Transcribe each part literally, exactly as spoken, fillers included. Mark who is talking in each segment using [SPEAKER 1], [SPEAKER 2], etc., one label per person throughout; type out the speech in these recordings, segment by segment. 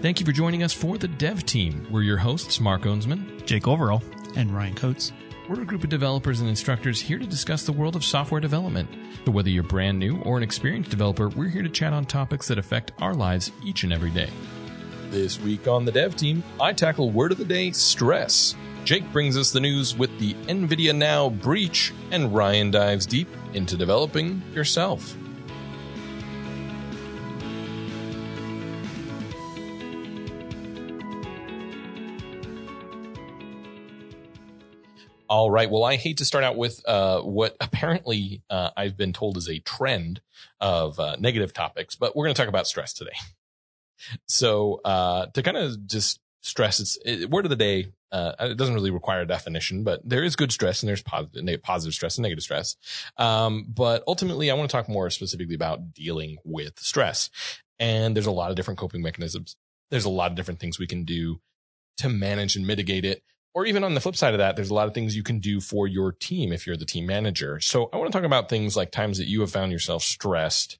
[SPEAKER 1] Thank you for joining us for the Dev Team. We're your hosts, Mark Owensman,
[SPEAKER 2] Jake Overall, and Ryan Coates.
[SPEAKER 1] We're a group of developers and instructors here to discuss the world of software development. So whether you're brand new or an experienced developer, we're here to chat on topics that affect our lives each and every day. This week on the Dev Team, I tackle word of the day, stress. Jake brings us the news with the NVIDIA Now breach, and Ryan dives deep into developing yourself. All right. Well, I hate to start out with uh, what apparently uh, I've been told is a trend of uh, negative topics, but we're going to talk about stress today. So uh, to kind of just stress, it's it, word of the day. Uh, it doesn't really require a definition, but there is good stress and there's positive, positive stress and negative stress. Um, but ultimately, I want to talk more specifically about dealing with stress. And there's a lot of different coping mechanisms. There's a lot of different things we can do to manage and mitigate it. Or even on the flip side of that, there's a lot of things you can do for your team if you're the team manager. So I want to talk about things like times that you have found yourself stressed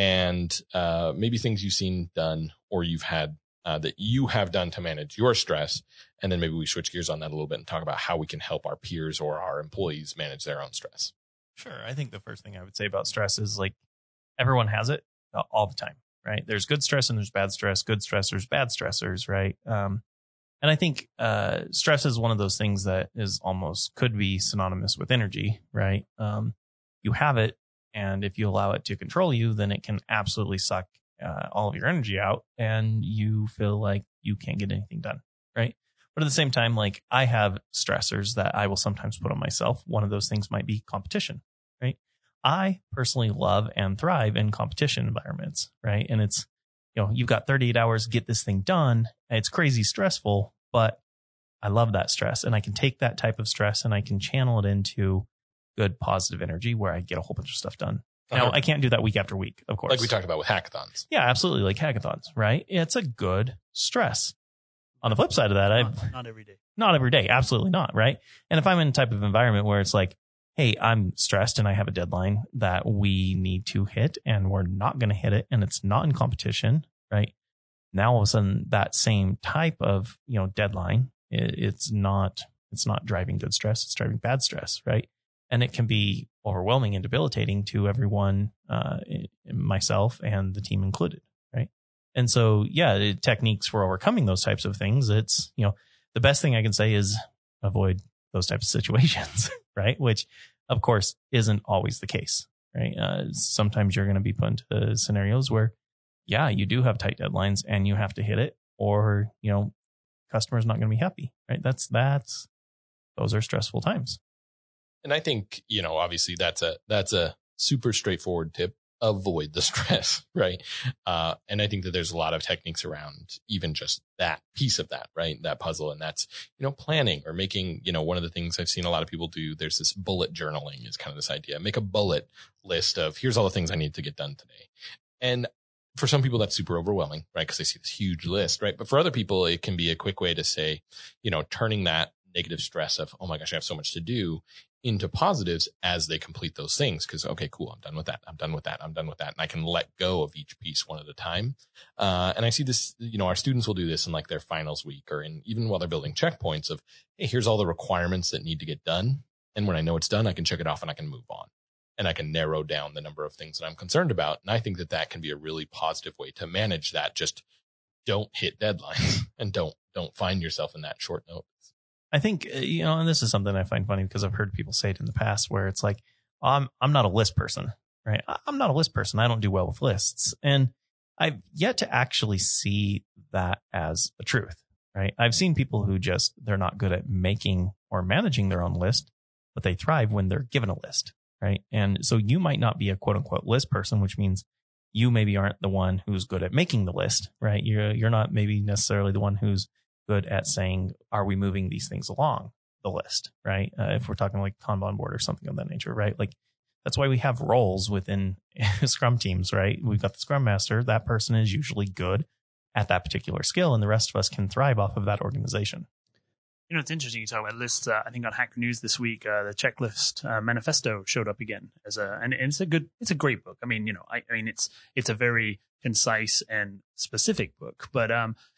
[SPEAKER 1] and uh, maybe things you've seen done or you've had uh, that you have done to manage your stress. And then maybe we switch gears on that a little bit and talk about how we can help our peers or our employees manage their own stress.
[SPEAKER 2] Sure. I think the first thing I would say about stress is like everyone has it all the time, right? There's good stress and there's bad stress, good stressors, bad stressors, right? Um, And I think uh, stress is one of those things that is almost could be synonymous with energy, right? Um, you have it, and if you allow it to control you, then it can absolutely suck uh, all of your energy out, and you feel like you can't get anything done, right? But at the same time, like I have stressors that I will sometimes put on myself. One of those things might be competition, right? I personally love and thrive in competition environments, right? And it's, you know, you've got thirty-eight hours to get this thing done. It's crazy stressful, but I love that stress. And I can take that type of stress and I can channel it into good positive energy where I get a whole bunch of stuff done. Now, I can't do that week after week, of course.
[SPEAKER 1] Like we talked about with hackathons.
[SPEAKER 2] Yeah, absolutely. Like hackathons, right? It's a good stress. On the flip side of that, I
[SPEAKER 3] not, not every day.
[SPEAKER 2] Not every day. Absolutely not, right? And if I'm in a type of environment where it's like, hey, I'm stressed and I have a deadline that we need to hit and we're not going to hit it and it's not in competition, right? Now all of a sudden that same type of, you know, deadline, it, it's not, it's not driving good stress. It's driving bad stress, right? And it can be overwhelming and debilitating to everyone, uh, myself and the team included, right? And so, yeah, the techniques for overcoming those types of things. It's, you know, the best thing I can say is avoid those types of situations, right? Which, of course, isn't always the case, right? Uh, sometimes you're going to be put into scenarios where, yeah, you do have tight deadlines and you have to hit it, or, you know, customer's not going to be happy, right? That's, that's, those are stressful times.
[SPEAKER 1] And I think, you know, obviously that's a, that's a super straightforward tip. Avoid the stress, right? Uh, and I think that there's a lot of techniques around even just that piece of that, right? That puzzle. And that's, you know, planning or making, you know, one of the things I've seen a lot of people do, there's this bullet journaling is kind of this idea. Make a bullet list of here's all the things I need to get done today. And for some people, that's super overwhelming, right? Because they see this huge list, right? But for other people, it can be a quick way to say, you know, turning that negative stress of, oh my gosh, I have so much to do into positives as they complete those things. Because, okay, cool, I'm done with that. I'm done with that. I'm done with that. And I can let go of each piece one at a time. Uh, and I see this, you know, our students will do this in like their finals week or in even while they're building checkpoints of, hey, here's all the requirements that need to get done. And when I know it's done, I can check it off and I can move on. And I can narrow down the number of things that I'm concerned about. And I think that that can be a really positive way to manage that. Just don't hit deadlines and don't, don't find yourself in that short notice.
[SPEAKER 2] I think, you know, and this is something I find funny because I've heard people say it in the past where it's like, I'm, I'm not a list person, right? I'm not a list person. I don't do well with lists. And I've yet to actually see that as a truth, right? I've seen people who just, they're not good at making or managing their own list, but they thrive when they're given a list. Right. And so you might not be a quote unquote list person, which means you maybe aren't the one who's good at making the list. Right. You're, you're not maybe necessarily the one who's good at saying, are we moving these things along the list? Right. Uh, if we're talking like Kanban board or something of that nature. Right. Like that's why we have roles within Scrum teams. Right. We've got the Scrum Master. That person is usually good at that particular skill. And the rest of us can thrive off of that organization.
[SPEAKER 3] You know, it's interesting you talk about lists. Uh, I think on Hacker News this week, uh, the checklist uh, manifesto showed up again as a, and, and it's a good, it's a great book. I mean, you know, I, I mean, it's it's a very concise and specific book. But um,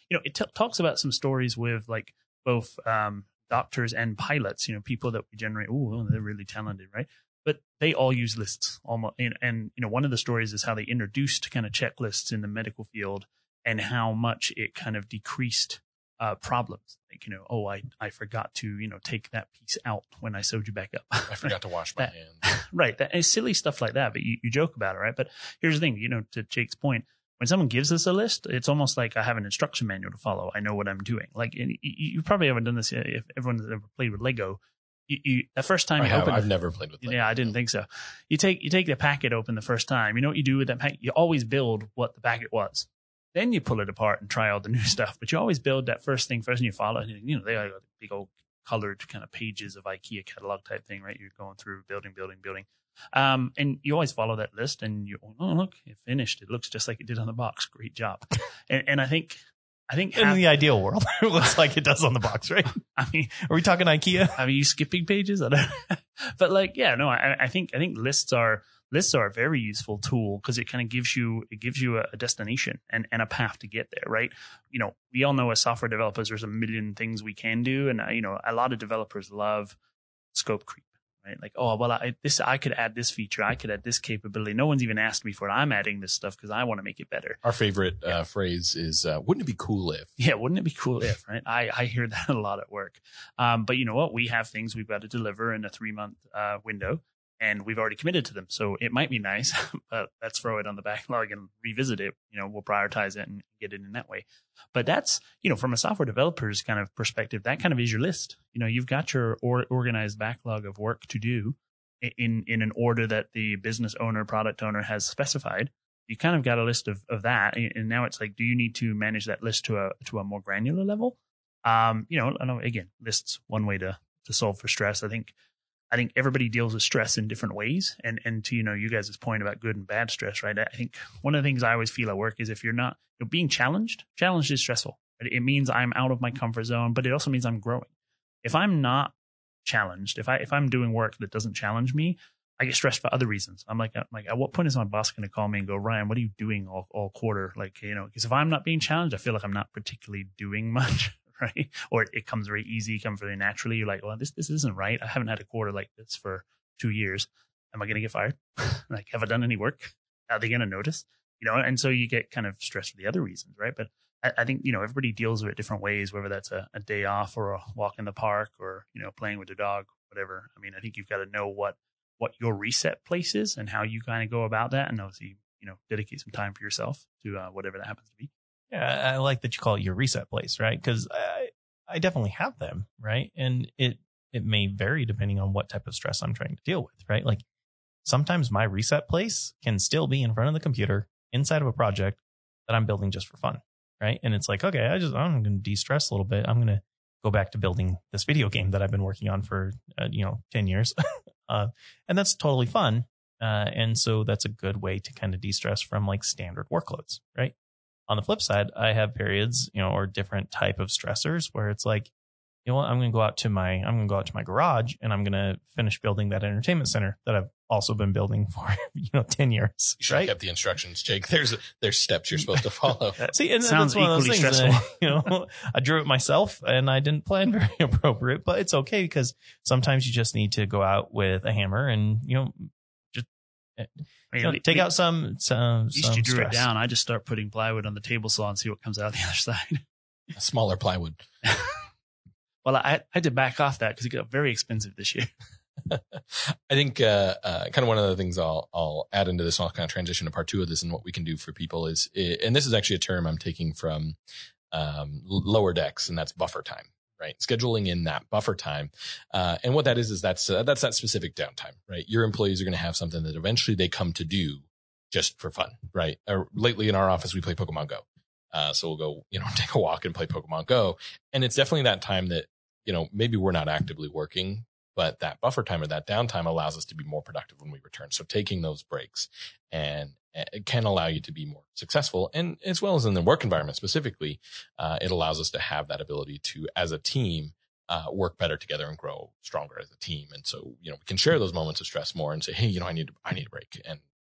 [SPEAKER 3] you know, it t- talks about some stories with like both um, doctors and pilots, you know, people that we generate. Oh, they're really talented, right? But they all use lists almost. And, and, you know, one of the stories is how they introduced kind of checklists in the medical field and how much it kind of decreased uh, problems. Like, you know, oh, I, I forgot to, you know, take that piece out when I sewed you back up.
[SPEAKER 1] I forgot to wash my
[SPEAKER 3] that,
[SPEAKER 1] hands.
[SPEAKER 3] Right. That is silly stuff like that. But you, you joke about it, right? But here's the thing, you know, to Jake's point, when someone gives us a list, it's almost like I have an instruction manual to follow. I know what I'm doing. Like, and you, you probably haven't done this if everyone's ever played with Lego. You, you, the first time
[SPEAKER 1] I
[SPEAKER 3] you
[SPEAKER 1] have,
[SPEAKER 3] open,
[SPEAKER 1] I've never played with Lego.
[SPEAKER 3] Yeah, I didn't think so. You take you take the packet open the first time. You know what you do with that packet? You always build what the packet was. Then you pull it apart and try all the new stuff. But you always build that first thing first, and you follow. And you know they are big old colored kind of pages of IKEA catalog type thing, right? You're going through building, building, building, um, and you always follow that list. And you, oh look, it finished. It looks just like it did on the box. Great job. and, and I think. I think
[SPEAKER 2] in
[SPEAKER 3] half,
[SPEAKER 2] the ideal world, it looks like it does on the box, right?
[SPEAKER 3] I mean,
[SPEAKER 2] are we talking IKEA?
[SPEAKER 3] Are you skipping pages? I don't but like, yeah, no, I, I think, I think lists are, lists are a very useful tool because it kind of gives you, it gives you a, a destination and, and a path to get there, right? You know, we all know as software developers, there's a million things we can do. And, uh, you know, a lot of developers love scope creep. Right? Like, oh, well, I, this, I could add this feature. I could add this capability. No one's even asked me for it. I'm adding this stuff because I want to make it better.
[SPEAKER 1] Our favorite
[SPEAKER 3] yeah.
[SPEAKER 1] uh, phrase is, uh, wouldn't it be cool if?
[SPEAKER 3] Yeah, wouldn't it be cool if, right? I, I hear that a lot at work. Um, but you know what? We have things we've got to deliver in a three month uh, window, and we've already committed to them. So it might be nice, but let's throw it on the backlog and revisit it. You know, we'll prioritize it and get it in that way. But that's, you know, from a software developer's kind of perspective, that kind of is your list. You know, you've got your or, organized backlog of work to do in in an order that the business owner, product owner has specified. You kind of got a list of, of that. And now it's like, do you need to manage that list to a to a more granular level? Um, you know, I know, again, lists one way to to solve for stress. I think I think everybody deals with stress in different ways. And and to, you know, you guys' point about good and bad stress, right? I think one of the things I always feel at work is if you're not you know, being challenged, challenged is stressful. It means I'm out of my comfort zone, but it also means I'm growing. If I'm not challenged, if I if I'm doing work that doesn't challenge me, I get stressed for other reasons. I'm like, I'm like, at what point is my boss going to call me and go, Ryan, what are you doing all, all quarter? Like, you know, because if I'm not being challenged, I feel like I'm not particularly doing much, right? Or it, it comes very easy, comes very naturally. You're like, well, this this isn't right. I haven't had a quarter like this for two years. Am I going to get fired? Like, have I done any work? Are they going to notice? You know, and so you get kind of stressed for the other reasons, right? But I, I think, you know, everybody deals with it different ways, whether that's a, a day off or a walk in the park or, you know, playing with the dog, whatever. I mean, I think you've got to know what what your reset place is and how you kind of go about that. And obviously, you know, dedicate some time for yourself to uh, whatever that happens to be.
[SPEAKER 2] Yeah, I like that you call it your reset place, right? Because I, I definitely have them, right? And it it may vary depending on what type of stress I'm trying to deal with, right? Like sometimes my reset place can still be in front of the computer inside of a project that I'm building just for fun, right? And it's like, okay, I just I'm going to de-stress a little bit. I'm going to go back to building this video game that I've been working on for uh, you know ten years. Uh, and that's totally fun. Uh, and so that's a good way to kind of de-stress from like standard workloads, right? On the flip side, I have periods, you know, or different type of stressors where it's like, you know what, I'm going to go out to my, I'm going to go out to my garage and I'm going to finish building that entertainment center that I've also been building for, you know, ten years.
[SPEAKER 1] You should
[SPEAKER 2] right?
[SPEAKER 1] have kept the instructions, Jake. There's, there's steps you're supposed to follow.
[SPEAKER 2] See, and
[SPEAKER 3] sounds
[SPEAKER 2] that's one
[SPEAKER 3] equally
[SPEAKER 2] of those things
[SPEAKER 3] stressful.
[SPEAKER 2] that, you know, I drew it myself and I didn't plan very appropriate, but it's okay because sometimes you just need to go out with a hammer and, you know, just you know, take out some, some,
[SPEAKER 3] At least
[SPEAKER 2] some
[SPEAKER 3] you drew
[SPEAKER 2] stress.
[SPEAKER 3] it down. I just start putting plywood on the table saw and see what comes out the other side.
[SPEAKER 1] A smaller plywood.
[SPEAKER 3] Well, I, I had to back off that because it got very expensive this year.
[SPEAKER 1] I think uh, uh, kind of one of the things I'll I'll add into this, and I'll kind of transition to part two of this, and what we can do for people is, and this is actually a term I'm taking from um, Lower Decks, and that's buffer time, right? Scheduling in that buffer time, uh, and what that is is that's uh, that's that specific downtime, right? Your employees are going to have something that eventually they come to do just for fun, right? Uh, lately in our office we play Pokemon Go, uh, so we'll go, you know, take a walk and play Pokemon Go, and it's definitely that time that, you know, maybe we're not actively working, but that buffer time or that downtime allows us to be more productive when we return. So taking those breaks and it can allow you to be more successful. And as well as in the work environment specifically, uh, it allows us to have that ability to, as a team, uh, work better together and grow stronger as a team. And so, you know, we can share those moments of stress more and say, hey, you know, I need, I need a break. And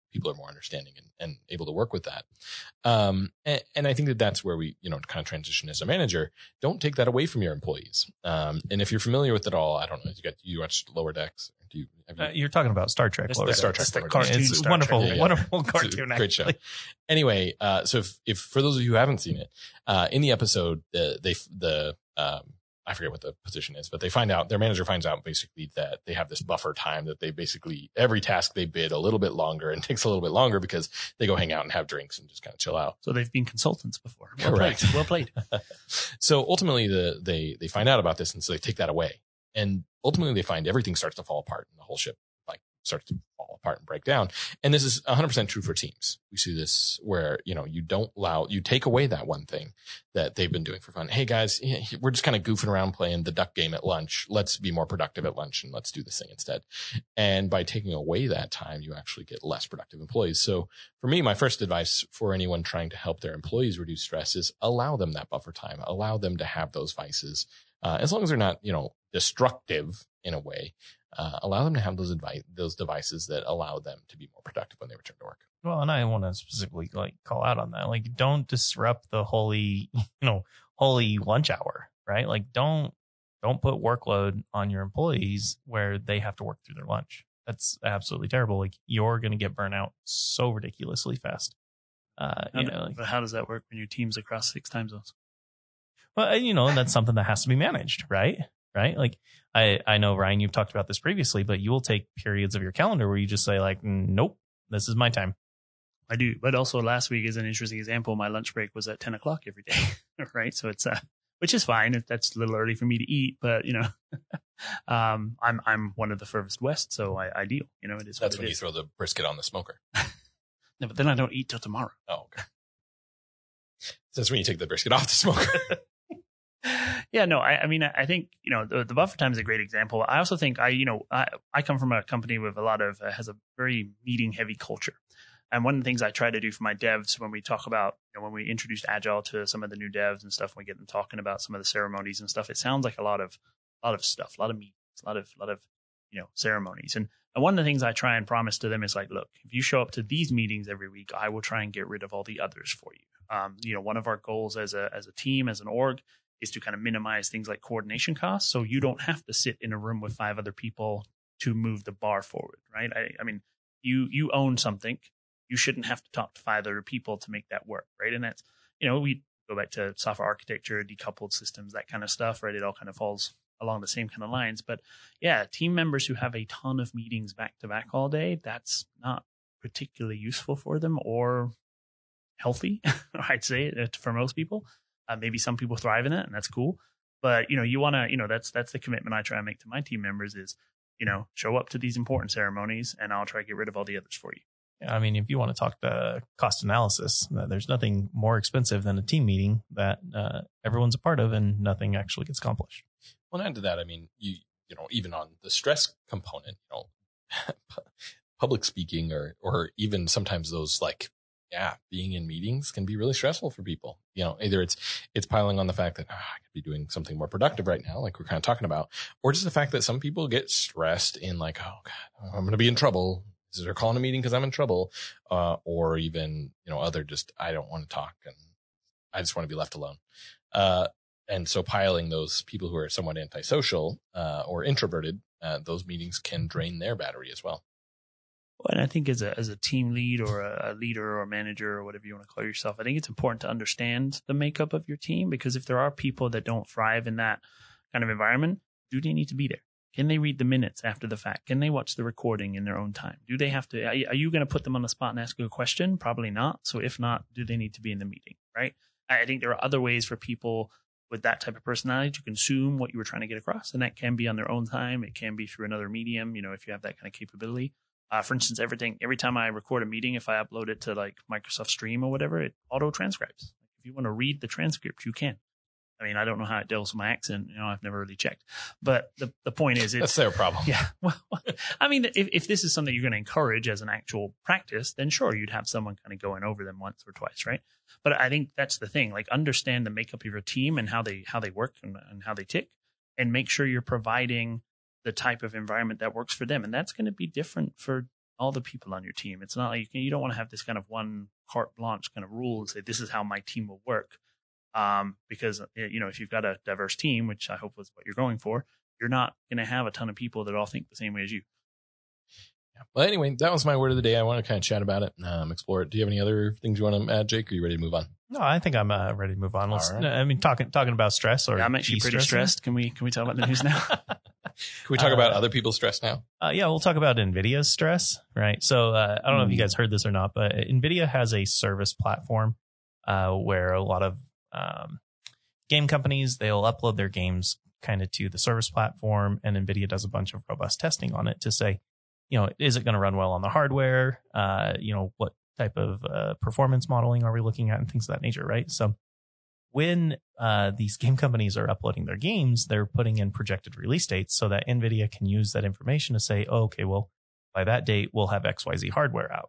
[SPEAKER 1] people are more understanding and, and able to work with that. Um, and, and I think that that's where we, you know, kind of transition as a manager. Don't take that away from your employees. Um, and if you're familiar with it all, I don't know, you got, you watched Lower Decks? Do you, have you,
[SPEAKER 2] Uh, you're talking about Star Trek.
[SPEAKER 1] It's
[SPEAKER 2] Lower
[SPEAKER 1] the Star
[SPEAKER 2] Decks.
[SPEAKER 1] Trek
[SPEAKER 2] It's,
[SPEAKER 1] Lower
[SPEAKER 2] the
[SPEAKER 1] Decks.
[SPEAKER 2] cartoon, it's
[SPEAKER 3] Star
[SPEAKER 2] wonderful,
[SPEAKER 3] Trek.
[SPEAKER 1] Yeah, yeah.
[SPEAKER 2] wonderful
[SPEAKER 1] It's a
[SPEAKER 2] cartoon.
[SPEAKER 1] great show. Anyway, uh, so if, if for those of you who haven't seen it, uh, in the episode, the, they, the, um, I forget what the position is, but they find out, their manager finds out basically that they have this buffer time that they basically, every task they bid a little bit longer and takes a little bit longer because they go hang out and have drinks and just kind of chill out.
[SPEAKER 3] So they've been consultants before. Well
[SPEAKER 1] Correct.
[SPEAKER 3] Played. Well played.
[SPEAKER 1] So ultimately the, they, they find out about this and so they take that away. And ultimately they find everything starts to fall apart and the whole ship like starts to fall apart and break down. And this is one hundred percent true for teams. We see this where, you know, you don't allow, you take away that one thing that they've been doing for fun. Hey guys, we're just kind of goofing around playing the duck game at lunch. Let's be more productive at lunch and let's do this thing instead. And by taking away that time, you actually get less productive employees. So for me, my first advice for anyone trying to help their employees reduce stress is allow them that buffer time, allow them to have those vices. Uh, as long as they're not, you know, destructive in a way, uh, allow them to have those advice, those devices that allow them to be more productive when they return to work.
[SPEAKER 2] Well, and I want to specifically like call out on that. Like, don't disrupt the holy, you know, holy lunch hour, right? Like, don't don't put workload on your employees where they have to work through their lunch. That's absolutely terrible. Like, you're going to get burnt out so ridiculously fast. Uh,
[SPEAKER 3] How,
[SPEAKER 2] you
[SPEAKER 3] do-
[SPEAKER 2] know, like,
[SPEAKER 3] but how does that work when your team's across six time zones?
[SPEAKER 2] well, you know, that's something that has to be managed, right? Right? Like, I I know, Ryan, you've talked about this previously, but you will take periods of your calendar where you just say like, nope, this is my time.
[SPEAKER 3] I do, but also last week is an interesting example. My lunch break was at ten o'clock every day, right? So it's uh, which is fine. That's a little early for me to eat, but you know, um, I'm I'm one of the furthest west, so I, I deal. You know, it is.
[SPEAKER 1] That's
[SPEAKER 3] what
[SPEAKER 1] when
[SPEAKER 3] it
[SPEAKER 1] you
[SPEAKER 3] is.
[SPEAKER 1] throw the brisket on the smoker.
[SPEAKER 3] No, but then I don't eat till tomorrow.
[SPEAKER 1] Oh, okay. That's when you take the brisket off the smoker.
[SPEAKER 3] Yeah, no, I, I mean, I think, you know, the, the buffer time is a great example. I also think I, you know, I, I come from a company with a lot of, uh, has a very meeting heavy culture. And one of the things I try to do for my devs when we talk about, you know, when we introduced Agile to some of the new devs and stuff, when we get them talking about some of the ceremonies and stuff, it sounds like a lot of, a lot of stuff, a lot of meetings, a lot of, a lot of, you know, ceremonies. And, and one of the things I try and promise to them is like, look, if you show up to these meetings every week, I will try and get rid of all the others for you. Um, you know, one of our goals as a, as a team, as an org, is to kind of minimize things like coordination costs. So you don't have to sit in a room with five other people to move the bar forward, right? I, I mean, you you own something. You shouldn't have to talk to five other people to make that work, right? And that's, you know, we go back to software architecture, decoupled systems, that kind of stuff, right? It all kind of falls along the same kind of lines. But yeah, team members who have a ton of meetings back to back all day, that's not particularly useful for them or healthy, I'd say, for most people. Uh, maybe some people thrive in it, and that's cool. But you know, you want to, you know, that's that's the commitment I try and make to my team members is, you know, show up to these important ceremonies, and I'll try to get rid of all the others for you.
[SPEAKER 2] I mean, if you want to talk the cost analysis, uh, there's nothing more expensive than a team meeting that uh, everyone's a part of and nothing actually gets accomplished.
[SPEAKER 1] Well, and to that, I mean, you you know, even on the stress component, you know, public speaking or or even sometimes those like. Yeah, being in meetings can be really stressful for people. You know, either it's it's piling on the fact that oh, I could be doing something more productive right now, like we're kind of talking about, or just the fact that some people get stressed in like, oh God, I'm going to be in trouble. Is they're calling a meeting because I'm in trouble, uh, or even you know, other just I don't want to talk and I just want to be left alone. Uh, and so piling those people who are somewhat antisocial uh, or introverted, uh, those meetings can drain their battery as well.
[SPEAKER 3] Well, and I think as a as a team lead or a, a leader or a manager or whatever you want to call yourself, I think it's important to understand the makeup of your team, because if there are people that don't thrive in that kind of environment, do they need to be there? Can they read the minutes after the fact? Can they watch the recording in their own time? Do they have to? Are you, are you going to put them on the spot and ask a question? Probably not. So if not, do they need to be in the meeting? Right? I think there are other ways for people with that type of personality to consume what you were trying to get across, and that can be on their own time. It can be through another medium. You know, if you have that kind of capability. Uh, for instance, everything, every time I record a meeting, if I upload it to like Microsoft Stream or whatever, it auto transcribes. If you want to read the transcript, you can. I mean, I don't know how it deals with my accent. You know, I've never really checked. But the, the point is, it's,
[SPEAKER 1] that's their problem.
[SPEAKER 3] Yeah. Well, I mean, if, if this is something you're going to encourage as an actual practice, then sure, you'd have someone kind of going over them once or twice, right? But I think that's the thing. Like, understand the makeup of your team and how they how they work and, and how they tick, and make sure you're providing the type of environment that works for them. And that's going to be different for all the people on your team. It's not like you, can, you don't want to have this kind of one carte blanche kind of rule and say, this is how my team will work. Um, because, you know, if you've got a diverse team, which I hope was what you're going for, you're not going to have a ton of people that all think the same way as you.
[SPEAKER 1] Yeah. Well, anyway, that was my word of the day. I want to kind of chat about it, um, explore it. Do you have any other things you want to add, Jake? Or are you ready to move on?
[SPEAKER 2] No, I think I'm uh, ready to move on. Let's,
[SPEAKER 1] Right.
[SPEAKER 2] I mean, talking talking about stress or
[SPEAKER 3] yeah, I'm actually pretty stressed. Can we can we talk about the news now?
[SPEAKER 1] Can we talk
[SPEAKER 2] Uh,
[SPEAKER 1] about other people's stress now?
[SPEAKER 2] Uh, yeah, we'll talk about NVIDIA's stress, right? So uh, I don't know if you guys heard this or not, but NVIDIA has a service platform uh, where a lot of um, game companies, they'll upload their games kind of to the service platform, and NVIDIA does a bunch of robust testing on it to say, you know, is it going to run well on the hardware? Uh, you know, what type of uh, performance modeling are we looking at and things of that nature, right? So when uh, these game companies are uploading their games, they're putting in projected release dates so that NVIDIA can use that information to say, oh, okay, well, by that date, we'll have X Y Z hardware out.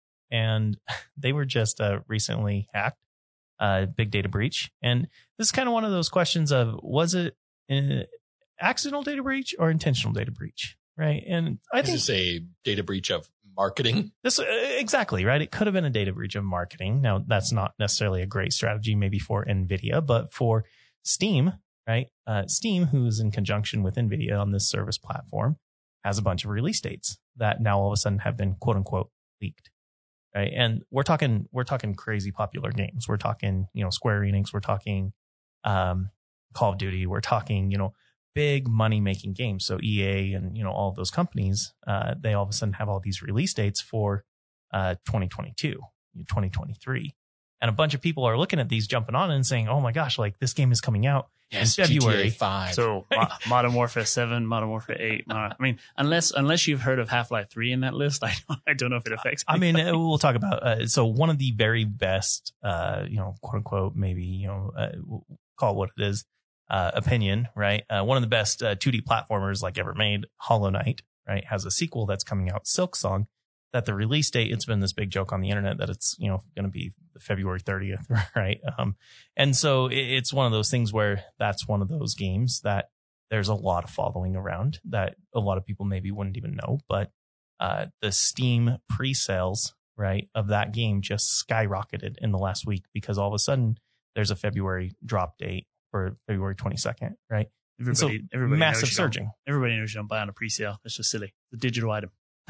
[SPEAKER 2] And they were just uh, recently hacked, uh, big data breach. And this is kind of one of those questions of, was it an accidental data breach or intentional data breach, right? And I
[SPEAKER 1] Is
[SPEAKER 2] think
[SPEAKER 1] this a data breach of marketing?
[SPEAKER 2] this uh, exactly right. It could have been a data breach of marketing. Now, that's not necessarily a great strategy, maybe for NVIDIA, but for Steam, right? Uh, Steam, who's in conjunction with NVIDIA on this service platform, has a bunch of release dates that now all of a sudden have been quote unquote leaked, right? And we're talking we're talking crazy popular games. We're talking you know Square Enix. We're talking um, Call of Duty. We're talking you know. big money making games. So E A and, you know, all of those companies, uh, they all of a sudden have all these release dates for, uh, twenty twenty-two, twenty twenty-three. And a bunch of people are looking at these jumping on and saying, oh my gosh, like this game is coming out
[SPEAKER 1] Yes,
[SPEAKER 2] in February.
[SPEAKER 1] G T A five.
[SPEAKER 3] So Mo- Modern Warfare seven, Modern Warfare eight. Modern, I mean, unless unless you've heard of Half-Life three in that list, I don't, I don't know if it affects.
[SPEAKER 2] I mean,
[SPEAKER 3] anybody.
[SPEAKER 2] uh, we'll talk about, uh, so one of the very best, uh, you know, quote unquote, maybe, you know, uh, we'll call it what it is. Uh, opinion, right? Uh, one of the best uh, two D platformers like ever made, Hollow Knight, right, has a sequel that's coming out, Silksong, that the release date, it's been this big joke on the internet that it's, you know, going to be February thirtieth, right? Um, and so it, it's one of those things where that's one of those games that there's a lot of following around that a lot of people maybe wouldn't even know, but uh, the Steam pre-sales, right, of that game just skyrocketed in the last week because all of a sudden there's a February drop date for February twenty-second, right?
[SPEAKER 3] everybody,
[SPEAKER 2] so
[SPEAKER 3] everybody
[SPEAKER 2] massive
[SPEAKER 3] knows you don't-
[SPEAKER 2] surging.
[SPEAKER 3] Everybody knows you don't buy on a pre-sale. It's just silly. It's a digital item.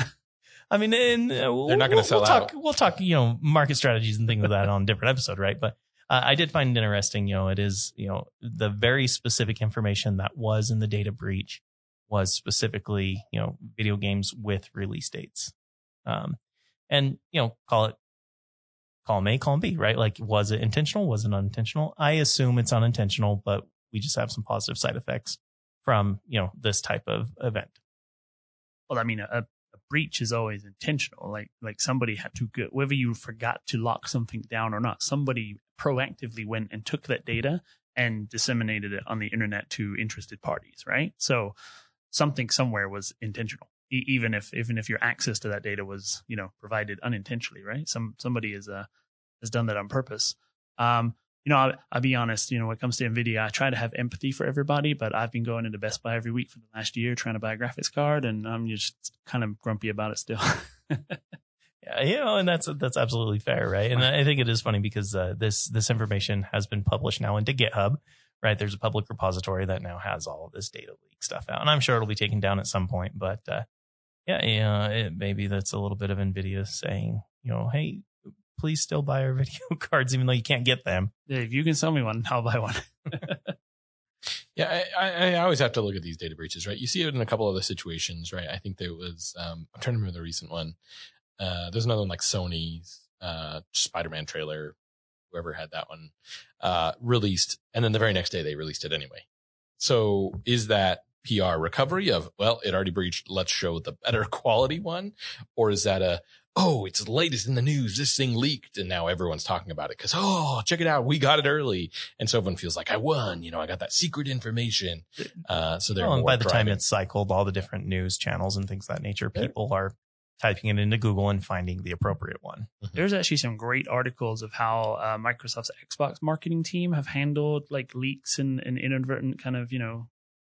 [SPEAKER 2] I mean, and uh, we'll,
[SPEAKER 1] They're not gonna
[SPEAKER 2] we'll,
[SPEAKER 1] sell
[SPEAKER 2] we'll talk.
[SPEAKER 1] out.
[SPEAKER 2] We'll talk. You know, market strategies and things like that on a different episode, right? But uh, I did find it interesting. You know, it is you know the very specific information that was in the data breach was specifically you know video games with release dates, um, and you know call it column A, column B, right? Like, was it intentional? Was it unintentional? I assume it's unintentional, but we just have some positive side effects from you know this type of event.
[SPEAKER 3] Well, I mean, a, a breach is always intentional. Like, like somebody had to go, whether you forgot to lock something down or not, somebody proactively went and took that data and disseminated it on the internet to interested parties, right? So something somewhere was intentional, e- even if even if your access to that data was, you know, provided unintentionally, right? Some somebody is uh has done that on purpose. Um, you know, I'll, I'll be honest, you know, when it comes to NVIDIA, I try to have empathy for everybody, but I've been going into Best Buy every week for the last year trying to buy a graphics card, and I'm just kind of grumpy about it still.
[SPEAKER 2] Yeah, you know, and that's that's absolutely fair, right? And I think it is funny because uh, this this information has been published now into GitHub, right? There's a public repository that now has all of this data leak stuff out, and I'm sure it'll be taken down at some point. But uh, yeah, you know, it, maybe that's a little bit of NVIDIA saying, you know, hey, please still buy our video cards, even though you can't get them.
[SPEAKER 3] Yeah, if you can sell me one, I'll buy one.
[SPEAKER 1] Yeah, I, I, I always have to look at these data breaches, right? You see it in a couple other situations, right? I think there was, um, I'm trying to remember the recent one. Uh, there's another one like Sony's uh, Spider-Man trailer, whoever had that one, uh, released. And then the very next day they released it anyway. So is that P R recovery of, well, it already breached, let's show the better quality one? Or is that a, oh, it's the latest in the news, this thing leaked, and now everyone's talking about it because, oh, check it out, we got it early. And so everyone feels like I won, you know, I got that secret information. Uh, so they're
[SPEAKER 2] Well, and
[SPEAKER 1] more
[SPEAKER 2] by the time
[SPEAKER 1] driving.
[SPEAKER 2] it's cycled, all the different news channels and things of that nature,
[SPEAKER 1] Yeah.
[SPEAKER 2] people are typing it into Google and finding the appropriate one.
[SPEAKER 3] There's actually some great articles of how uh, Microsoft's Xbox marketing team have handled like leaks and, and inadvertent kind of, you know,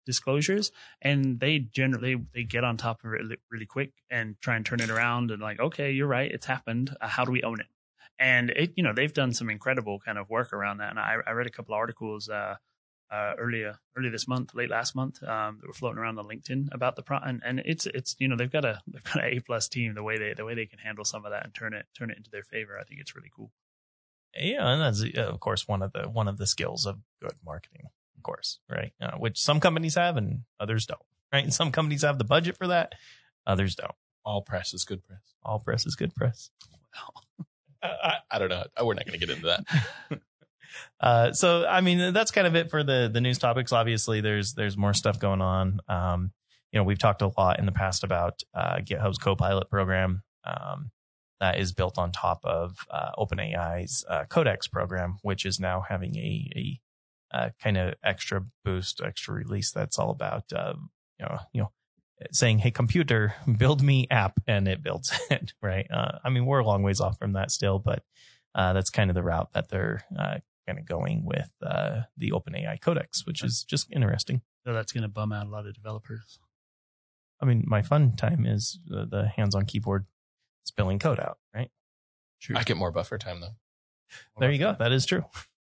[SPEAKER 3] disclosures, and they generally they get on top of it really, really quick and try and turn it around and like, okay, you're right, it's happened. Uh, how do we own it? And it, you know, they've done some incredible kind of work around that. And I, I read a couple of articles uh, uh, earlier, earlier this month, late last month, um, that were floating around on LinkedIn about the pro. And, and it's, it's, you know, they've got a, they've got an A plus team. The way they, the way they can handle some of that and turn it, turn it into their favor. I think it's really cool.
[SPEAKER 2] Yeah, and that's uh, of course one of the one of the skills of good marketing, of course, right? Uh, which some companies have and others don't, right? And some companies have the budget for that, others don't.
[SPEAKER 1] All press is good press.
[SPEAKER 2] All press is good press.
[SPEAKER 1] Wow. I, I don't know. We're not going to get into that.
[SPEAKER 2] uh, so, I mean, that's kind of it for the the news topics. Obviously, there's there's more stuff going on. Um, you know, we've talked a lot in the past about uh, GitHub's Copilot program. Um, that is built on top of uh, OpenAI's uh, Codex program, which is now having a, a uh, kind of extra boost, extra release that's all about, uh, you know, you know, saying, hey, computer, build me app, and it builds it, right? Uh, I mean, we're a long ways off from that still, but uh, that's kind of the route that they're uh, kind of going with uh, the OpenAI Codex, which is just interesting.
[SPEAKER 3] So that's going to bum out a lot of developers.
[SPEAKER 2] I mean, my fun time is the, the hands-on keyboard spilling code out, right?
[SPEAKER 1] True. I get more buffer time though. More
[SPEAKER 2] there you go. Time. That is true.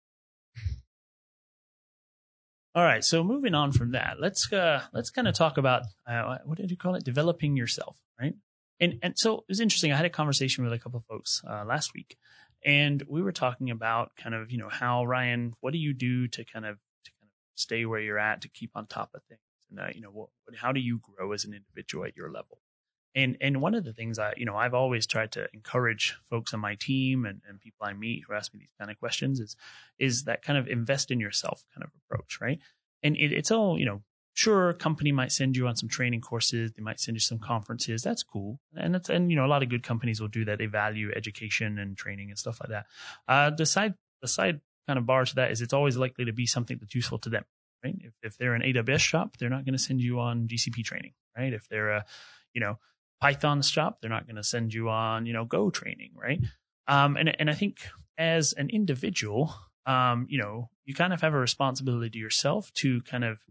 [SPEAKER 3] All right. So moving on from that, let's uh, let's kind of talk about uh, what did you call it? Developing yourself, right? And and so it was interesting. I had a conversation with a couple of folks uh, last week, and we were talking about kind of you know how Ryan, what do you do to kind of to kind of stay where you're at to keep on top of things, and uh, you know what, how do you grow as an individual at your level? And and one of the things I, you know, I've always tried to encourage folks on my team and, and people I meet who ask me these kind of questions is, is that kind of invest in yourself kind of approach, right? And it, it's all, you know, sure, a company might send you on some training courses. They might send you some conferences. That's cool. And that's, and, you know, a lot of good companies will do that. They value education and training and stuff like that. Uh, the side, the side kind of bar to that is it's always likely to be something that's useful to them, right? If, if they're an A W S shop, they're not going to send you on G C P training, right? If they're a, you know, Python shop, they're not going to send you on, you know, Go training, right? Um, and and I think as an individual, um, you know, you kind of have a responsibility to yourself to kind of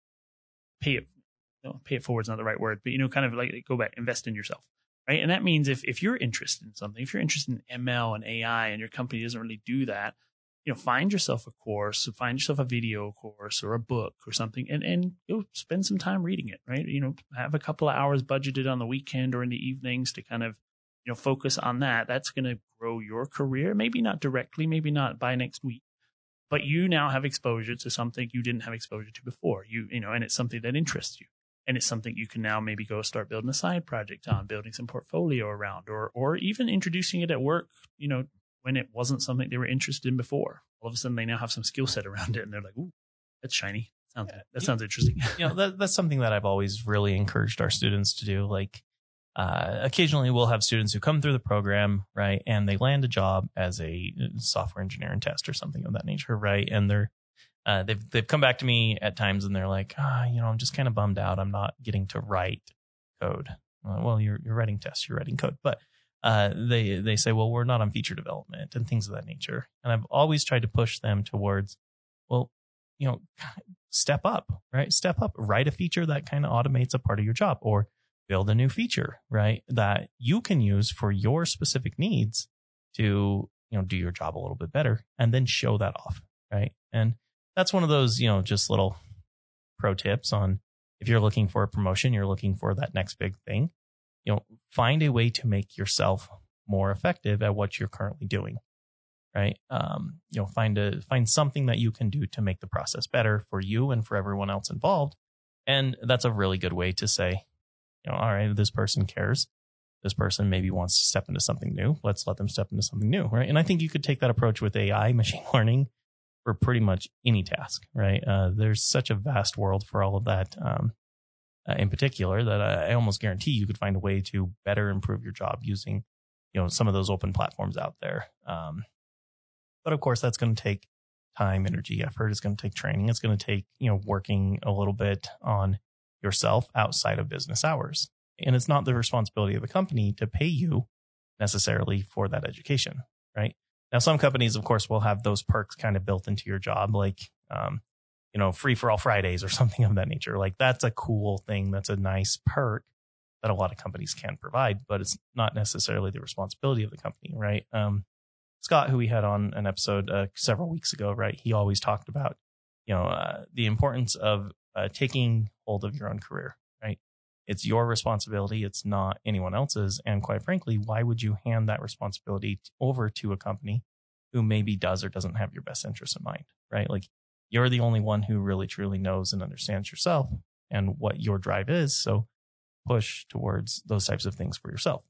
[SPEAKER 3] pay it, you know, pay it forward is not the right word, but you know, kind of like go back, invest in yourself, right? And that means if if you're interested in something, if you're interested in M L and A I, and your company doesn't really do that, you know, find yourself a course, find yourself a video course or a book or something, and, and go spend some time reading it, right? You know, have a couple of hours budgeted on the weekend or in the evenings to kind of, you know, focus on that. That's going to grow your career. Maybe not directly, maybe not by next week, but you now have exposure to something you didn't have exposure to before. You, you know, and it's something that interests you. And it's something you can now maybe go start building a side project on, building some portfolio around, or, or even introducing it at work, you know, when it wasn't something they were interested in before. All of a sudden they now have some skill set around it and they're like, ooh, that's shiny. Sounds, that sounds interesting.
[SPEAKER 2] You know, that, that's something that I've always really encouraged our students to do. Like, uh, occasionally we'll have students who come through the program, right, and they land a job as a software engineer and test or something of that nature, right? And they're, uh, they've, they've come back to me at times and they're like, ah, you know, I'm just kind of bummed out. I'm not getting to write code. Uh, well, you're, you're writing tests, you're writing code, but Uh, they they say, well, we're not on feature development and things of that nature. And I've always tried to push them towards, well, you know, step up, right? Step up, write a feature that kind of automates a part of your job, or build a new feature, right, that you can use for your specific needs to, you know, do your job a little bit better, and then show that off, right? And that's one of those, you know, just little pro tips on if you're looking for a promotion, you're looking for that next big thing. You know, find a way to make yourself more effective at what you're currently doing, right? Um, you know, find a find something that you can do to make the process better for you and for everyone else involved. And that's a really good way to say, you know, all right, this person cares. This person maybe wants to step into something new. Let's let them step into something new, right? And I think you could take that approach with A I, machine learning, for pretty much any task, right? Uh, there's such a vast world for all of that. Um, Uh, in particular, that I, I almost guarantee you could find a way to better improve your job using, you know, some of those open platforms out there. Um, but of course, that's going to take time, energy, effort. It's going to take training. It's going to take, you know, working a little bit on yourself outside of business hours. And it's not the responsibility of the company to pay you necessarily for that education, right? Now, some companies, of course, will have those perks kind of built into your job, like, um, you know, free for all Fridays or something of that nature. Like that's a cool thing. That's a nice perk that a lot of companies can provide, but it's not necessarily the responsibility of the company, right? Um, Scott, who we had on an episode uh, several weeks ago, right? He always talked about, you know, uh, the importance of uh, taking hold of your own career, right? It's your responsibility. It's not anyone else's. And quite frankly, why would you hand that responsibility over to a company who maybe does or doesn't have your best interest in mind, right? Like you're the only one who really, truly knows and understands yourself and what your drive is. So push towards those types of things for yourself.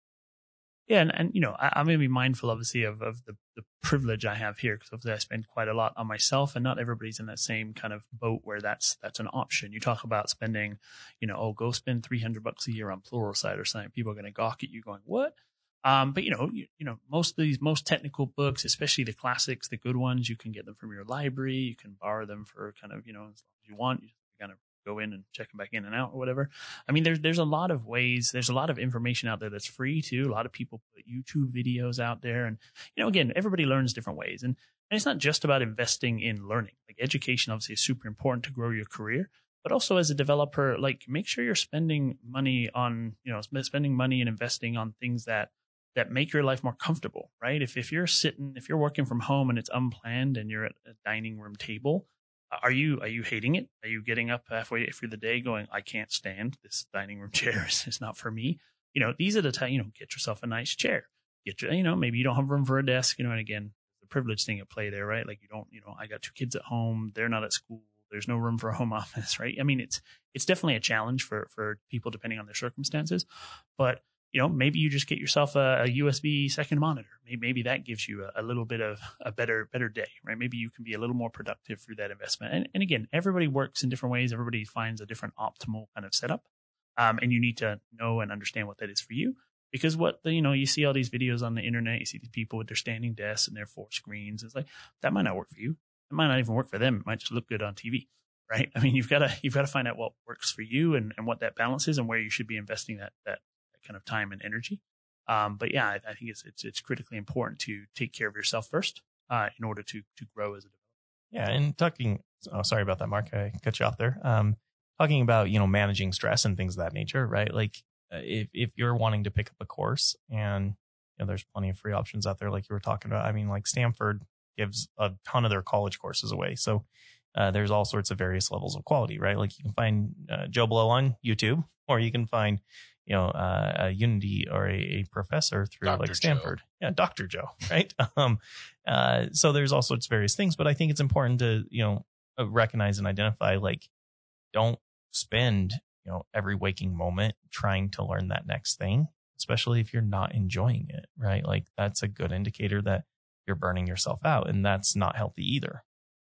[SPEAKER 3] Yeah, and, and you know, I, I'm going to be mindful, obviously, of, of the, the privilege I have here, because obviously I spend quite a lot on myself, and not everybody's in that same kind of boat where that's that's an option. You talk about spending, you know, oh, go spend three hundred bucks a year on Pluralsight or something. People are going to gawk at you, going, "What?" Um, but you know, you, you know, most of these most technical books, especially the classics, the good ones, you can get them from your library. You can borrow them for kind of, you know, as long as you want. You kind of go in and check them back in and out or whatever. I mean, there's there's a lot of ways. There's a lot of information out there that's free too. A lot of people put YouTube videos out there, and you know, again, everybody learns different ways, and and it's not just about investing in learning. Like education, obviously, is super important to grow your career, but also as a developer, like make sure you're spending money on, you know, spending money and investing on things that that make your life more comfortable, right? If if you're sitting, if you're working from home and it's unplanned and you're at a dining room table, Are you are you hating it? Are you getting up halfway through the day going, I can't stand this dining room chair. It's not for me. You know, these are the time, you know, get yourself a nice chair. Get your, you know, maybe you don't have room for a desk, you know, and again, the privilege thing at play there, right? Like you don't, you know, I got two kids at home. They're not at school. There's no room for a home office, right? I mean, it's it's definitely a challenge for for people depending on their circumstances. But you know, maybe you just get yourself a, a U S B second monitor. Maybe, maybe that gives you a, a little bit of a better, better day, right? Maybe you can be a little more productive through that investment. And, and again, everybody works in different ways. Everybody finds a different optimal kind of setup. Um, and you need to know and understand what that is for you, because what the, you know, you see all these videos on the internet, you see these people with their standing desks and their four screens. It's like, that might not work for you. It might not even work for them. It might just look good on T V, right? I mean, you've got to, you've got to find out what works for you and, and what that balance is and where you should be investing that, that, kind of time and energy. Um, but yeah, I, I think it's, it's, it's critically important to take care of yourself first, uh, in order to, to grow as a developer.
[SPEAKER 2] Yeah. And talking, oh, sorry about that, Mark, I cut you off there. Um, talking about, you know, managing stress and things of that nature, right? Like uh, if, if you're wanting to pick up a course and, you know, there's plenty of free options out there, like you were talking about. I mean, like Stanford gives a ton of their college courses away. So uh, there's all sorts of various levels of quality, right? Like you can find uh, Joe Blow on YouTube, or you can find, you know, uh, a Unity or a, a professor through Doctor like Stanford. Joe. Yeah, Doctor Joe, right? um, uh, so there's all sorts of various things, but I think it's important to, you know, recognize and identify, like, don't spend, you know, every waking moment trying to learn that next thing, especially if you're not enjoying it, right? Like that's a good indicator that you're burning yourself out, and that's not healthy either.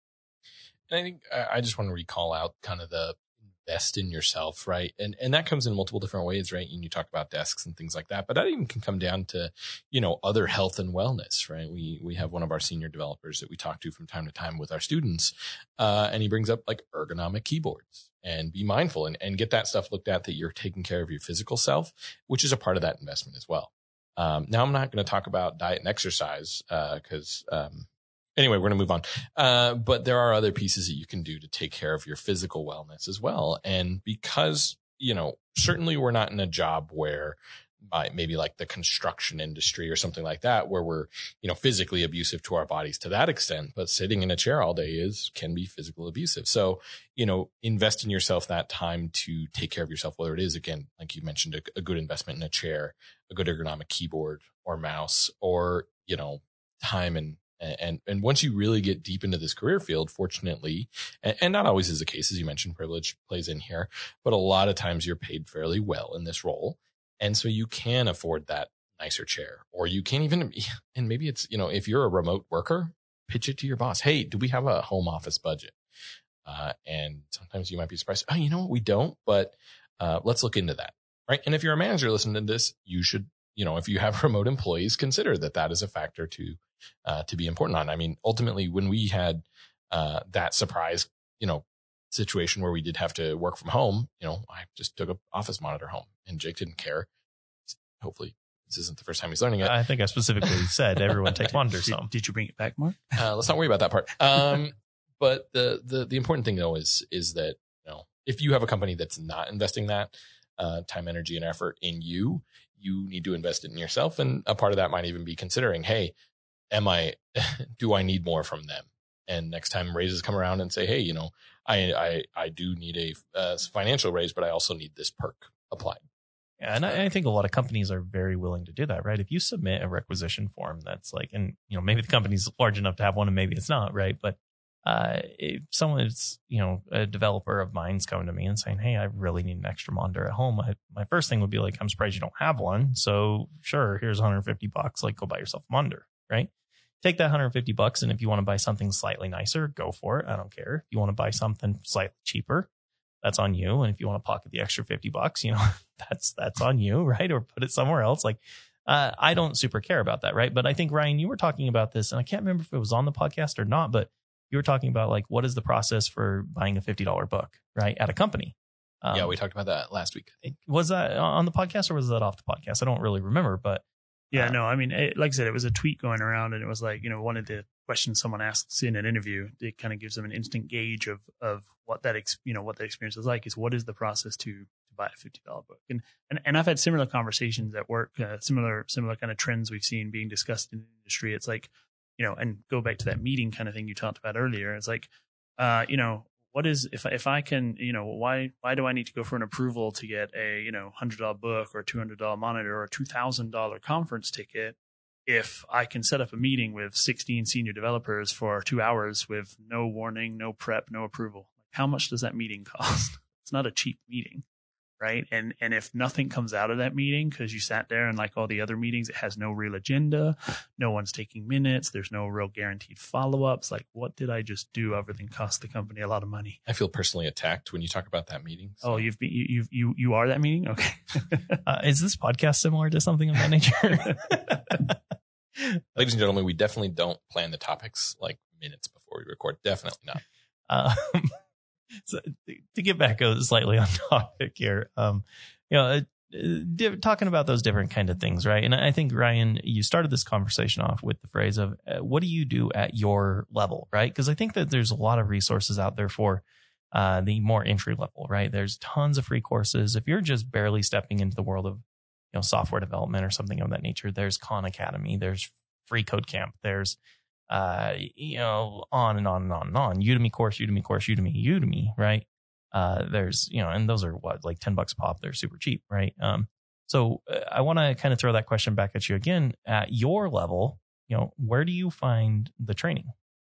[SPEAKER 1] And I think I just want to recall out kind of the invest in yourself, right? And and that comes in multiple different ways, right? And you talk about desks and things like that, but that even can come down to, you know, other health and wellness, right? We we have one of our senior developers that we talk to from time to time with our students, uh, and he brings up like ergonomic keyboards. And be mindful and, and get that stuff looked at, that you're taking care of your physical self, which is a part of that investment as well. Um, now, I'm not going to talk about diet and exercise because uh, um, anyway, we're going to move on. Uh, but there are other pieces that you can do to take care of your physical wellness as well. And because, you know, certainly we're not in a job where uh, maybe like the construction industry or something like that, where we're, you know, physically abusive to our bodies to that extent, but sitting in a chair all day is, can be physical abusive. So, you know, invest in yourself that time to take care of yourself, whether it is, again, like you mentioned, a, a good investment in a chair, a good ergonomic keyboard or mouse, or, you know, time and, And and once you really get deep into this career field, fortunately, and, and not always is the case, as you mentioned, privilege plays in here, but a lot of times you're paid fairly well in this role. And so you can afford that nicer chair, or you can't even, and maybe it's, you know, if you're a remote worker, pitch it to your boss. Hey, do we have a home office budget? Uh, and sometimes you might be surprised. Oh, you know what? We don't, but uh, let's look into that. Right. And if you're a manager listening to this, you should, you know, if you have remote employees, consider that that is a factor to Uh, to be important on. I mean, ultimately, when we had uh, that surprise, you know, situation where we did have to work from home, you know, I just took an office monitor home, and Jake didn't care. Hopefully, this isn't the first time he's learning it.
[SPEAKER 2] I think I specifically said everyone take monitors
[SPEAKER 3] did,
[SPEAKER 2] home.
[SPEAKER 3] Did you bring it back, Mark?
[SPEAKER 1] Uh, let's not worry about that part. Um, but the, the, the important thing though is, is that, you know, if you have a company that's not investing that uh, time, energy, and effort in you, you need to invest it in yourself. And a part of that might even be considering, hey, am I, do I need more from them? And next time raises come around and say, hey, you know, I, I, I do need a uh, financial raise, but I also need this perk applied.
[SPEAKER 2] Yeah, and I, I think a lot of companies are very willing to do that, right? If you submit a requisition form that's like, and you know, maybe the company's large enough to have one and maybe it's not, right? But uh, if someone is, you know, a developer of mine's coming to me and saying, hey, I really need an extra monitor at home, I, my first thing would be like, I'm surprised you don't have one. So sure, here's one hundred fifty bucks, like go buy yourself a monitor, right? Take that one hundred fifty bucks. And if you want to buy something slightly nicer, go for it. I don't care. If you want to buy something slightly cheaper, that's on you. And if you want to pocket the extra fifty bucks, you know, that's, that's on you, right? Or put it somewhere else. Like, uh, I don't super care about that. Right. But I think, Ryan, you were talking about this and I can't remember if it was on the podcast or not, but you were talking about like, what is the process for buying a fifty dollars book, right? At a company. Um,
[SPEAKER 1] yeah. We talked about that last week.
[SPEAKER 2] Was that on the podcast or was that off the podcast? I don't really remember, but
[SPEAKER 3] yeah,
[SPEAKER 2] uh,
[SPEAKER 3] no, I mean, it, like I said, it was a tweet going around and it was like, you know, one of the questions someone asks in an interview, it kind of gives them an instant gauge of, of what that, ex, you know, what that experience is like is what is the process to, to buy a fifty dollars book? And, and, and I've had similar conversations at work, uh, similar, similar kind of trends we've seen being discussed in the industry. It's like, you know, and go back to that meeting kind of thing you talked about earlier. It's like, uh, you know, what is, if, if I can, you know, why, why do I need to go for an approval to get a, you know, one hundred dollars book or two hundred dollars monitor or a two thousand dollars conference ticket if I can set up a meeting with sixteen senior developers for two hours with no warning, no prep, no approval? How much does that meeting cost? It's not a cheap meeting, right? And and if nothing comes out of that meeting because you sat there and like all the other meetings, it has no real agenda, no one's taking minutes, there's no real guaranteed follow-ups. Like, what did I just do other than cost the company a lot of money?
[SPEAKER 1] I feel personally attacked when you talk about that meeting.
[SPEAKER 3] So. Oh, you've been, you you you you are that meeting? Okay.
[SPEAKER 2] uh, is this podcast similar to something of that nature?
[SPEAKER 1] Ladies and gentlemen, we definitely don't plan the topics like minutes before we record. Definitely not.
[SPEAKER 2] Um, so to get back slightly on topic here, um, you know, uh, talking about those different kind of things, right? And I think, Ryan, you started this conversation off with the phrase of uh, what do you do at your level, right? Because I think that there's a lot of resources out there for uh, the more entry level, right? There's tons of free courses. If you're just barely stepping into the world of, you know, software development or something of that nature, there's Khan Academy, there's Free Code Camp, there's, uh, you know, on and on and on and on. Udemy course, Udemy course, Udemy, Udemy, right? Uh, there's, you know, and those are what, like ten bucks a pop. They're super cheap, right? Um, so uh, I want to kind of throw that question back at you again. At your level, you know, where do you find the training?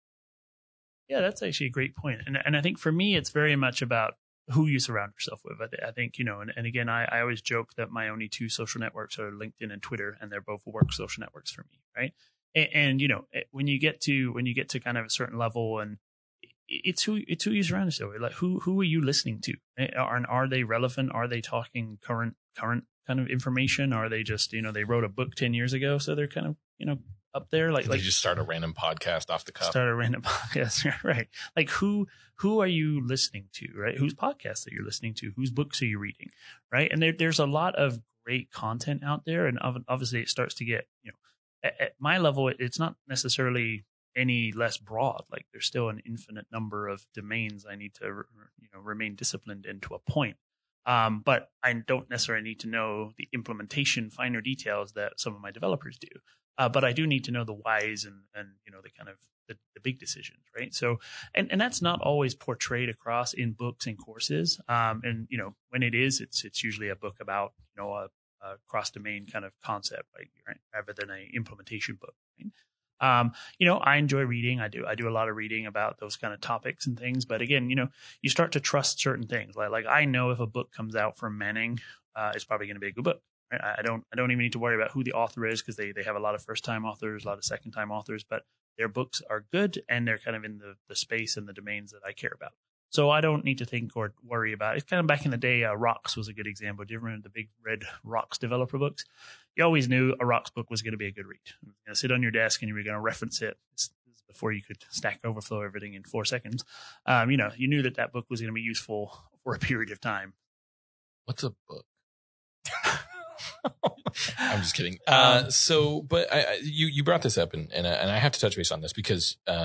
[SPEAKER 3] Yeah, that's actually a great point. And and I think for me, it's very much about who you surround yourself with. I, th- I think, you know, and, and again, I, I always joke that my only two social networks are LinkedIn and Twitter, and they're both work social networks for me, right? And, and you know, when you get to when you get to kind of a certain level, and it's who it's who you surround yourself with. Like, who who are you listening to? Are are they relevant? Are they talking current current kind of information? Are they just, you know, they wrote a book ten years ago, so they're kind of, you know, up there? Like,
[SPEAKER 1] Did
[SPEAKER 3] like
[SPEAKER 1] they just start a random podcast off the cuff.
[SPEAKER 3] Start a random podcast, right? Like, who who are you listening to, right? Whose podcast that you're listening to? Whose books are you reading, right? And there, there's a lot of great content out there, and obviously it starts to get, you know, at, at my level, it, it's not necessarily any less broad. Like, there's still an infinite number of domains I need to, you know, remain disciplined in to a point. Um, but I don't necessarily need to know the implementation, finer details that some of my developers do. Uh, but I do need to know the whys and, and you know, the kind of the, the big decisions, right? So, and, and that's not always portrayed across in books and courses. Um, and, you know, when it is, it's it's usually a book about, you know, a, a cross-domain kind of concept, right? right? Rather than an implementation book, right? Um, you know, I enjoy reading. I do. I do a lot of reading about those kind of topics and things. But again, you know, you start to trust certain things. Like, like I know if a book comes out from Manning, uh, it's probably going to be a good book. Right? I don't. I don't even need to worry about who the author is, because they they have a lot of first time authors, a lot of second time authors. But their books are good, and they're kind of in the the space and the domains that I care about. So I don't need to think or worry about it. It's kind of back in the day, uh, Rocks was a good example. Do you remember the big red Rocks developer books? You always knew a Rocks book was going to be a good read. It was going to sit on your desk and you were going to reference it. This is before you could Stack Overflow everything in four seconds. Um, you know, you knew that that book was going to be useful for a period of time.
[SPEAKER 1] What's a book? I'm just kidding. Uh, so, but I, I, you you brought this up, and and I, and I have to touch base on this because um,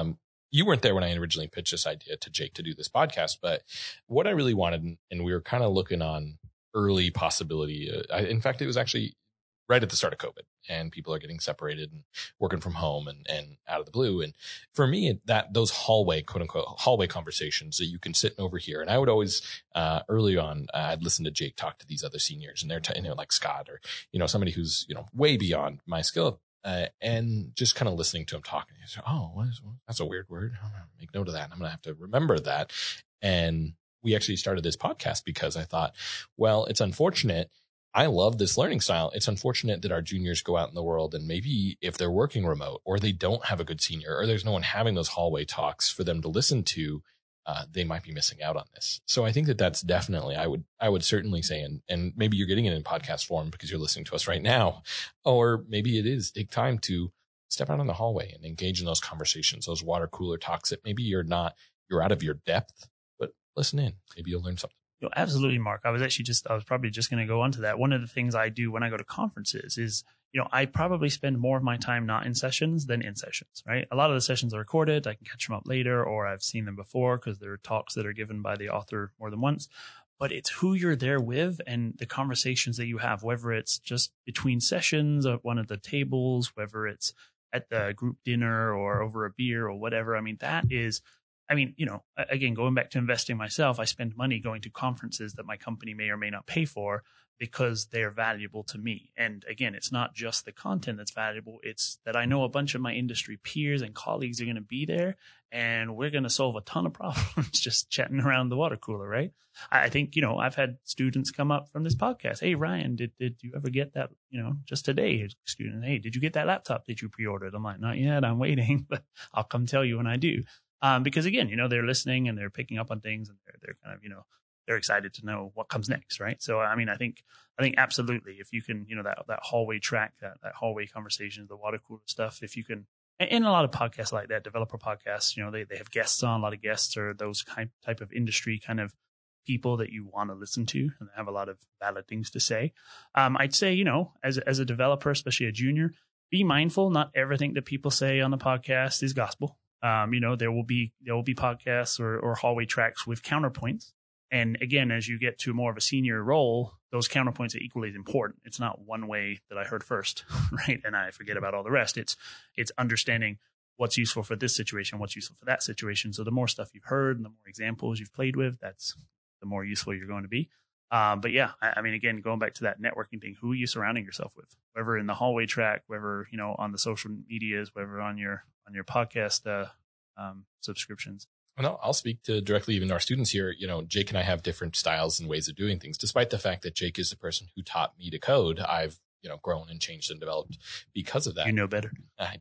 [SPEAKER 1] you weren't there when I originally pitched this idea to Jake to do this podcast, but what I really wanted, and we were kind of looking on early possibility. Uh, I, in fact, it was actually right at the start of COVID, and people are getting separated and working from home and, and out of the blue. And for me, that those hallway, quote unquote, hallway conversations that you can sit over here. And I would always, uh, early on, uh, I'd listen to Jake talk to these other seniors, and they're, t- you know, like Scott or, you know, somebody who's, you know, way beyond my skill. Uh, and just kind of listening to him talking. He's like, oh, what is, that's a weird word. I'm going to make note of that. I'm going to have to remember that. And we actually started this podcast because I thought, well, it's unfortunate. I love this learning style. It's unfortunate that our juniors go out in the world, and maybe if they're working remote or they don't have a good senior, or there's no one having those hallway talks for them to listen to, uh, they might be missing out on this. So I think that that's definitely, I would, I would certainly say, and, and maybe you're getting it in podcast form because you're listening to us right now, or maybe it is take time to step out in the hallway and engage in those conversations, those water cooler talks that maybe you're not, you're out of your depth, but listen in, maybe you'll learn something.
[SPEAKER 3] You know, absolutely, Mark. I was actually just, I was probably just going to go on to that. One of the things I do when I go to conferences is, you know, I probably spend more of my time not in sessions than in sessions, right? A lot of the sessions are recorded. I can catch them up later, or I've seen them before because there are talks that are given by the author more than once. But it's who you're there with and the conversations that you have, whether it's just between sessions at one of the tables, whether it's at the group dinner or over a beer or whatever. I mean, that is, I mean, you know, again, going back to investing myself, I spend money going to conferences that my company may or may not pay for because they're valuable to me. And again, it's not just the content that's valuable. It's that I know a bunch of my industry peers and colleagues are going to be there, and we're going to solve a ton of problems just chatting around the water cooler, right? I think, you know, I've had students come up from this podcast. Hey, Ryan, did, did you ever get that, you know, just today, student, hey, did you get that laptop that you pre-ordered? I'm like, not yet, I'm waiting, but I'll come tell you when I do. Um, because again, you know, they're listening and they're picking up on things, and they're, they're kind of, you know, they're excited to know what comes next. Right. So, I mean, I think, I think absolutely, if you can, you know, that, that hallway track, that, that hallway conversations, the water cooler stuff, if you can, and a lot of podcasts like that, developer podcasts, you know, they, they have guests on, a lot of guests are those kind type of industry kind of people that you want to listen to and have a lot of valid things to say. Um, I'd say, you know, as, as a developer, especially a junior, be mindful. Not everything that people say on the podcast is gospel. Um, you know, there will be, there will be podcasts or, or hallway tracks with counterpoints. And again, as you get to more of a senior role, those counterpoints are equally as important. It's not one way that I heard first, right? And I forget about all the rest. It's, it's understanding what's useful for this situation, what's useful for that situation. So the more stuff you've heard and the more examples you've played with, that's the more useful you're going to be. Um, but yeah, I, I mean, again, going back to that networking thing, who are you surrounding yourself with? Whether in the hallway track, whether, you know, on the social medias, whether on your, on your podcast, uh, um, subscriptions.
[SPEAKER 1] No, I'll speak to directly even our students here. You know, Jake and I have different styles and ways of doing things. Despite the fact that Jake is the person who taught me to code, I've, you know, grown and changed and developed because of that.
[SPEAKER 3] You know better.
[SPEAKER 1] I,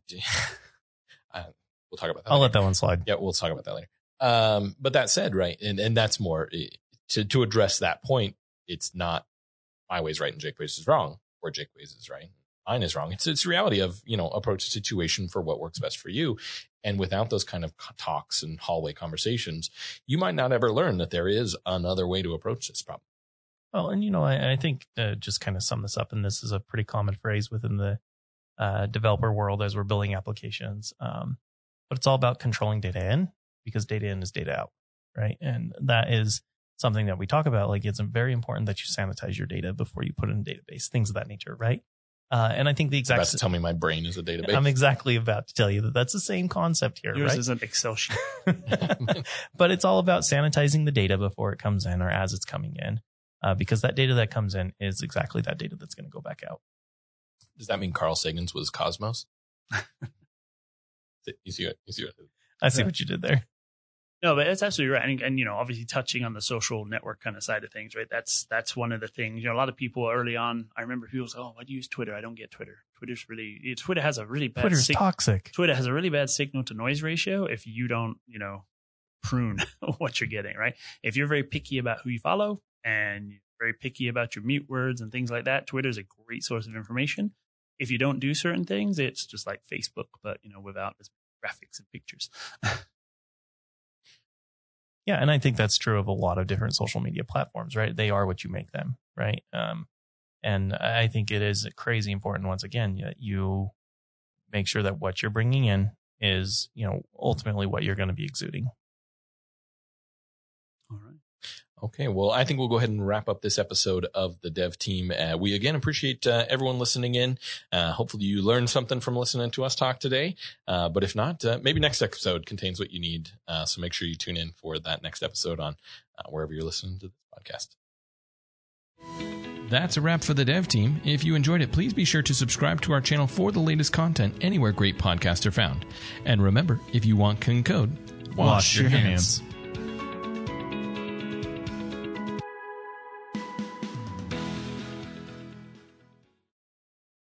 [SPEAKER 1] uh, we'll talk about that.
[SPEAKER 2] I'll
[SPEAKER 1] later.
[SPEAKER 2] let that one slide.
[SPEAKER 1] Yeah, we'll talk about that later. Um, but that said, right, and and that's more to to address that point. It's not my ways right and Jake ways is wrong, or Jake ways is right, mine is wrong. It's it's the reality of, you know, approach a situation for what works best for you. And without those kind of talks and hallway conversations, you might not ever learn that there is another way to approach this problem.
[SPEAKER 2] Well, and, you know, I, I think uh, just kind of sum this up, and this is a pretty common phrase within the uh, developer world as we're building applications. Um, but it's all about controlling data in, because data in is data out, right? And that is something that we talk about. Like, it's very important that you sanitize your data before you put it in a database, things of that nature, right? Uh, and I think the exact.
[SPEAKER 1] About to tell me my brain is a database.
[SPEAKER 2] I'm exactly about to tell you that that's the same concept here.
[SPEAKER 3] Yours
[SPEAKER 2] right?
[SPEAKER 3] is an Excel sheet.
[SPEAKER 2] But it's all about sanitizing the data before it comes in or as it's coming in, uh, because that data that comes in is exactly that data that's going to go back out.
[SPEAKER 1] Does that mean Carl Sagan's was Cosmos? you see what, you see what,
[SPEAKER 2] I see what you did there.
[SPEAKER 3] No, but it's absolutely right. And, and, you know, obviously touching on the social network kind of side of things, right? That's, that's one of the things, you know, a lot of people early on, I remember people say, oh, why do you use Twitter? I don't get Twitter. Twitter's really, Twitter has a really bad,
[SPEAKER 2] Twitter's
[SPEAKER 3] sig-
[SPEAKER 2] toxic.
[SPEAKER 3] Twitter has a really bad signal to noise ratio if you don't, you know, prune what you're getting, right? If you're very picky about who you follow and you're very picky about your mute words and things like that, Twitter is a great source of information. If you don't do certain things, it's just like Facebook, but, you know, without as many graphics and pictures.
[SPEAKER 2] Yeah, and I think that's true of a lot of different social media platforms, right? They are what you make them, right? Um, and I think it is crazy important, once again, that you make sure that what you're bringing in is, you know, ultimately what you're going to be exuding.
[SPEAKER 3] All right.
[SPEAKER 1] Okay, well, I think we'll go ahead and wrap up this episode of the Dev Team. Uh, we, again, appreciate uh, everyone listening in. Uh, hopefully you learned something from listening to us talk today. Uh, but if not, uh, maybe next episode contains what you need. Uh, so make sure you tune in for that next episode on uh, wherever you're listening to this podcast. That's a wrap for the Dev Team. If you enjoyed it, please be sure to subscribe to our channel for the latest content anywhere great podcasts are found. And remember, if you want clean code, wash, wash your, your hands. hands.